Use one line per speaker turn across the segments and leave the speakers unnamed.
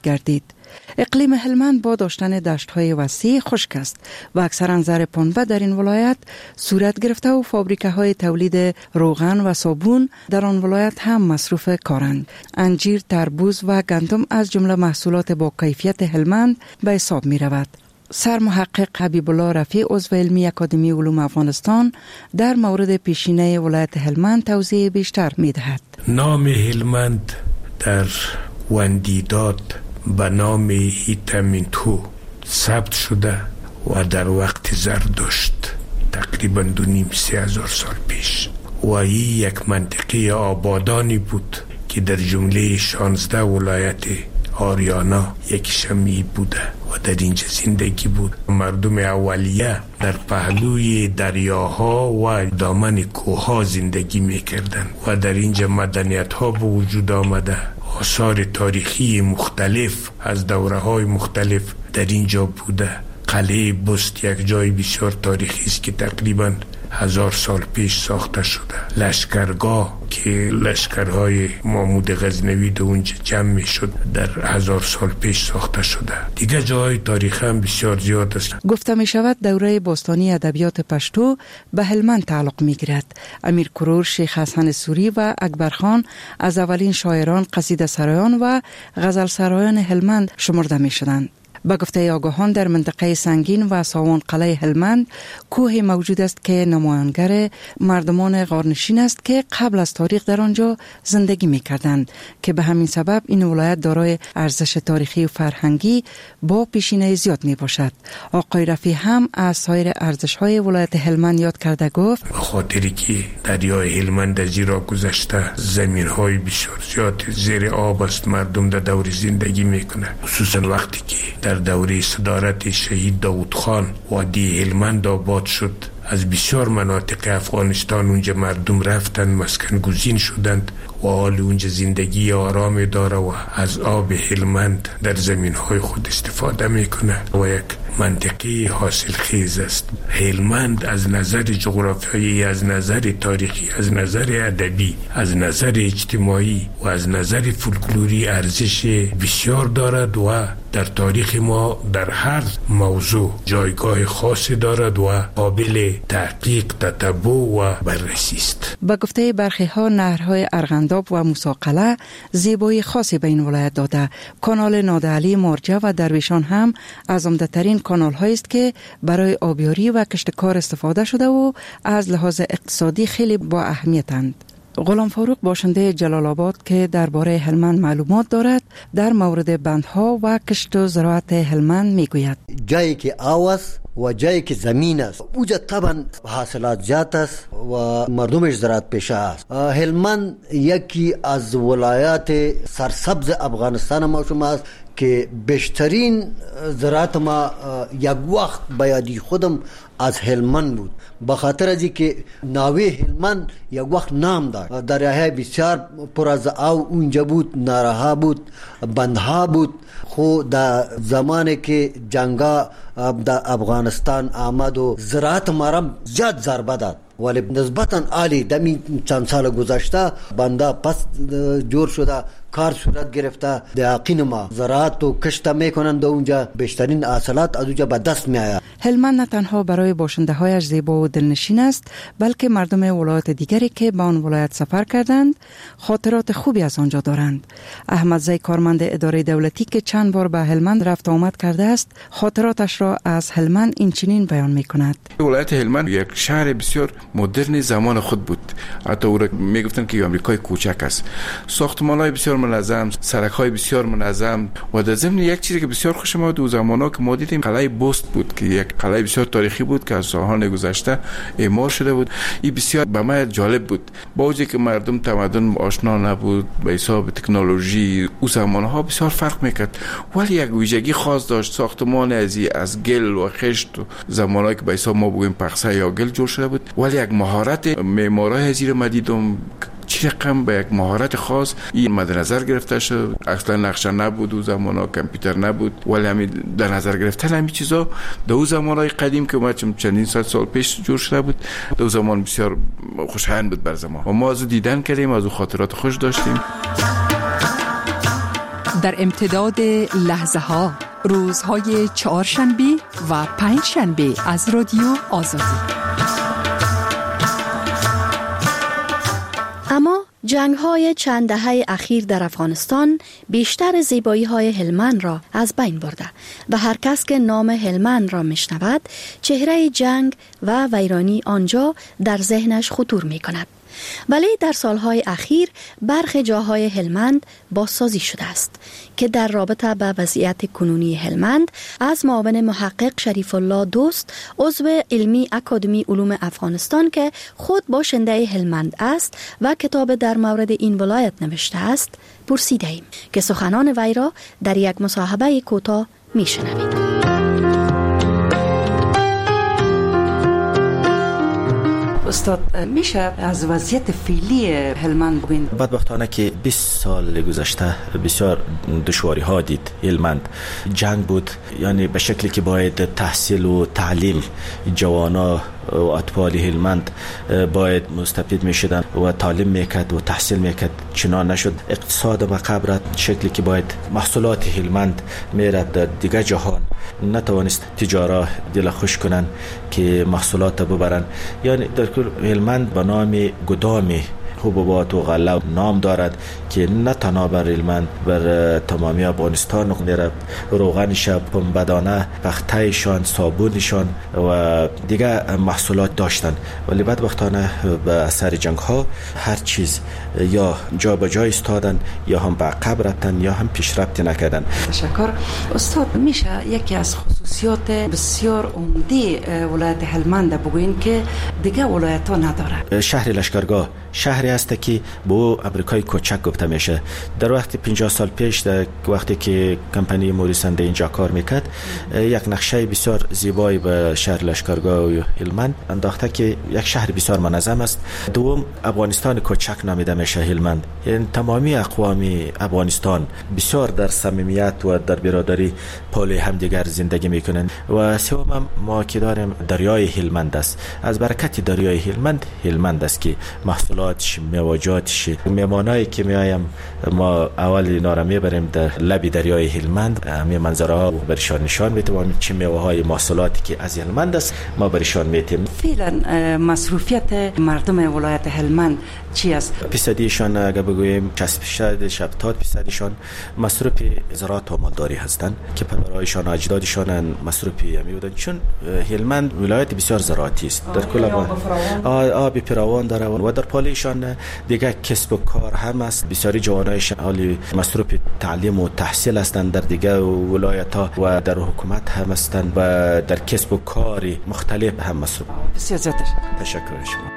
گردید. اقلیم هلمند با داشتن دشت‌های وسیع خشک است و اکثراً زر پنبه در این ولایت صورت گرفته و فابریکه‌های تولید روغن و صابون در آن ولایت هم مصروف کارند. انجیر، تربوز و گندم از جمله محصولات با کیفیت هلمند به حساب می رود. سرمحقق حبیب الله رفیع عضو علمی اکادمی علوم افغانستان در مورد پیشینه ولایت هلمند توضیح بیشتر می دهد.
نام هلمند در وندیداد به نام هیتامینتو ثبت شده و در وقت زردشت تقریباً 2,500 سال پیش و این یک منطقه آبادانی بود که در جمله 16 ولایت آریانا یکیشم بوده و در اینجا زندگی بود. مردم اولیه در پهلوی دریاها و دامن کوهها زندگی میکردند و در اینجا مدنیت ها به وجود آمده. آثار تاریخی مختلف از دوره های مختلف در اینجا بوده. قلعه بست یک جای بسیار تاریخی است که تقریباً 1000 سال پیش ساخته شده. لشکرگاه که لشکرهای محمود غزنوی در اونجا جمع می شد در 1000 سال پیش ساخته شده. دیگه جای تاریخی هم بسیار زیاد است.
گفته می شود دوره باستانی ادبیات پشتو به هلمند تعلق می گیرد. امیر کرور، شیخ حسن سوری و اکبر خان از اولین شاعران، قصیده سرایان و غزل سرایان هلمند شمرده می شدند. با گفته آگاهان در منطقه سنگین و ساوان قلعه هلمند کوه موجود است که نمایانگر مردمان غارنشین است که قبل از تاریخ در آنجا زندگی می کردند که به همین سبب این ولایت دارای ارزش تاریخی و فرهنگی با پیشینه زیاد می باشد. آقای رفیع هم از سایر ارزش های ولایت هلمند یاد کرده گفت
به خاطری که دریای هلمند از زیرا گذشته زمین های بسیار زیاد زیر آب است، مردم در دور زندگی می کنند. خصوصا وقتی که در دوره صدارت شهید داود خان وادی هلمند آباد شد، از بسیار مناطق افغانستان اونجا مردم رفتن، مسکن گزین شدند و حال اونجا زندگی آرام داره و از آب هلمند در زمین های خود استفاده میکنه و یک منطقه حاصل خیز است. هلمند از نظر جغرافیایی، از نظر تاریخی، از نظر ادبی، از نظر اجتماعی و از نظر فولکلوری ارزش بسیار دارد و در تاریخ ما در هر موضوع جایگاه خاصی دارد و قابل تحقیق، تتبع و بررسی است.
با گفته برخی ها نهرهای ارغنداب و موسی زیبایی خاصی به این ولایت داده. کانال نادعلی، مارجه و درویشان هم از عمده‌ترین کانال هایی است که برای آبیاری و کشتکار استفاده شده و از لحاظ اقتصادی خیلی با اهمیتند. غلام فاروق باشنده جلال آباد که درباره هلمند معلومات دارد در مورد بندها و کشت و زراعت هلمند میگوید
جایی که آب است و جایی که زمین است اونجا طبعا حاصلات زیاد است و مردمش زراعت پیشه است. هلمند یکی از ولایات سرسبز افغانستان ما شما است که بیشترین زراعت ما یک وقت بیادی خودم از هلمند بود، به خاطر از که ناوی هلمند یک وقت نام داشت. دریاهای بسیار پر از آب اونجا بود، نهرها بود، بندها بود. خو در زمانی که جنگا در افغانستان آمد و زراعت مارم زیاد ضربه داد، ولی نسبتاً عالی دمی چند سال گذشته بنده پس جور شده، کار صورت گرفته. در یقین ما زراعت و کشت میکنند و اونجا بیشترین حاصلات از اونجا به دست می آید.
هلمند نه تنها برای باشنده هایش زیبا و دلنشین است، بلکه مردم ولایت دیگری که به آن ولایت سفر کردند خاطرات خوبی از آنجا دارند. احمد زی، کارمند اداره دولتی که چند بار به هلمند رفت آمد کرده است، خاطراتش را از هلمند این چنین بیان می کند.
ولایت هلمند یک شهر بسیار مدرن زمان خود بود. حتی او را میگفتن که آمریکای کوچک است. ساختمان‌های بسیار منظم، سرک‌های بسیار منظم و در ضمن یک چیزی که بسیار خوشم آمد اون زمانا که ما دیدیم قلعه بست بود که یک قلعه بسیار تاریخی بود که از سال‌های گذشته اعمار شده بود. این بسیار به من جالب بود. با وجودی که مردم تمدن آشنا نبود به حساب تکنولوژی اون زمان‌ها بسیار فرق میکرد، ولی یک ویژگی خاص داشت. ساختمان از گل و خشت و زمانایی که به حساب ما بگویم پخسه یا گل جور شده بود، ولی یک مهارت معمارای زیر ما دیدم چی رقم به یک مهارت خاص این مد نظر گرفته شد. اصلا نقشه نبود و زمانا کامپیوتر نبود، ولی همین در نظر گرفتن همین چیزا در اون زمانهای قدیم که ما چندین سال پیش جور شده بود، در اون زمان بسیار خوشایند بود بر زمان و ما از دیدن کردیم، از خاطرات خوش داشتیم.
در امتداد لحظه ها، روزهای چهارشنبه و پنجشنبه از رادیو آزادی.
اما جنگ‌های چند دهه اخیر در افغانستان بیشتر زیبایی‌های هلمند را از بین برده و هر کس که نام هلمند را میشنود چهره جنگ و ویرانی آنجا در ذهنش خطور می‌کند. ولی در سالهای اخیر برخی جاهای هلمند بازسازی شده است که در رابطه با وضعیت کنونی هلمند از معاون محقق شریف الله دوست، عضو علمی اکادمی علوم افغانستان که خود باشنده هلمند است و کتاب در مورد این ولایت نوشته است، پرسیده ایم که سخنان وی را در یک مصاحبه کوتاه میشنوید.
استاد، میشه از وضعیت فعلی هلمند بگوین؟
بدبختانه که 20 سال گذشته بسیار دشواری ها دید هلمند. جنگ بود، یعنی به شکلی که باید تحصیل و تعلیم جوانا و اطفال هلمند باید مستفید می شدن و تعلیم میکرد و تحصیل میکرد، چنان نشد. اقتصاد و قبرت شکلی که باید محصولات هلمند میرد در دیگر جهان، نتوانست تجارا دل خوش کنن که محصولات ببرن. یعنی در کل هلمند به نام گدامی حبوبات و غله نام دارد که نه تنها بر هلمند، بر تمامی افغانستان میره. روغنش، پنبه‌دانه، پخته‌شان، صابونشان و دیگر محصولات داشتن، ولی بدبختانه به اثر جنگ ها هر چیز یا جا به جا ایستادن یا هم به عقب رفتن یا هم پیشرفت نکردن.
تشکر. استاد، میشه یکی از خصوصیات بسیار عمده ولایت هلمند بگوین که دیگه ولایت ها نداره؟
شهر لشکرگاه شهری است که با امریکای کوچک گفته میشه. در وقت 50 سال پیش، در وقتی که کمپانی موریسنده اینجا کار میکرد، یک نقشه بسیار زیبایی به شهر لشکرگاه و هلمند انداخته که یک شهر بسیار منظم است. دوم، افغانستان کوچک نامیده میشه هلمند، یعنی تمامی اقوام افغانستان بسیار در صمیمیت و در برادری پای همدیگر زندگی میکنن. و سوم، ما که داریم دریای هلمند است. از برکت دریای هلمند است که محصولاتش، میوه‌جاتش، میمانایی که میایم ما اول اینا را میبریم در لب دریای هلمند، همه منظره ها برشان نشان میتوانیم چه میوه‌های محصولاتی که از هلمند است ما برشان میتیم.
فعلا مصروفیت مردم ولایت هلمند چی است؟
فیصدیشان اگر بگوییم 60-70% مصروف زراعت و مالداری هستند که پدرایشان و اجدادشان مصروف همی بودند، چون هلمند ولایت بسیار زراعتی است. در کل آب فراوان داره و در پالیشان دیگه کسب و کار هم است. بسیاری جوانایشان حالی مصروف تعلیم و تحصیل هستند در دیگه ولایت ها و در حکومت هم هستند و در کسب و کار مختلف هم مصروف.
بسیار زیاد
تشکر شما.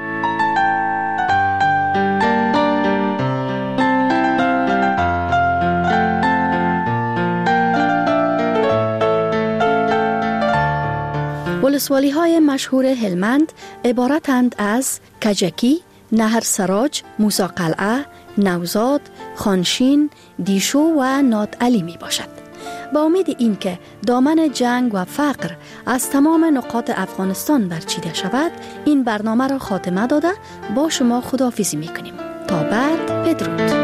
ولسوالی های مشهور هلمند عبارتند از کجکی، نهر سراج، موسی قلعه، نوزاد، خانشین، دیشو و نادعلی می باشد. با امید این که دامن جنگ و فقر از تمام نقاط افغانستان برچیده شود، این برنامه را خاتمه داده با شما خداحافظی می کنیم. تا بعد، بدرود.